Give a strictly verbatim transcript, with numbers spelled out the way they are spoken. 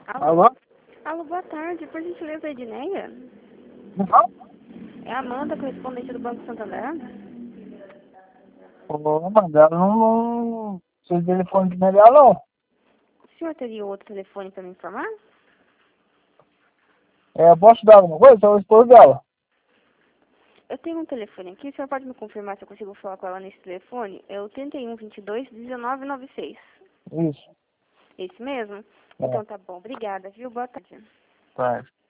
Alô? Alô? Alô, boa tarde. Por gentileza, Edneia? Não? É a Amanda, correspondente do Banco Santander? Ô, Amanda, ela não... Seu telefone de melhor não. O senhor teria outro telefone para me informar? É, posso dar alguma coisa? Sou o esposo dela. Eu tenho um telefone aqui. O senhor pode me confirmar se eu consigo falar com ela nesse telefone? É o trinta e um, vinte e dois, dezenove, noventa e seis. Isso. Esse mesmo? É, Então tá bom. Obrigada, viu? Boa tarde. tá.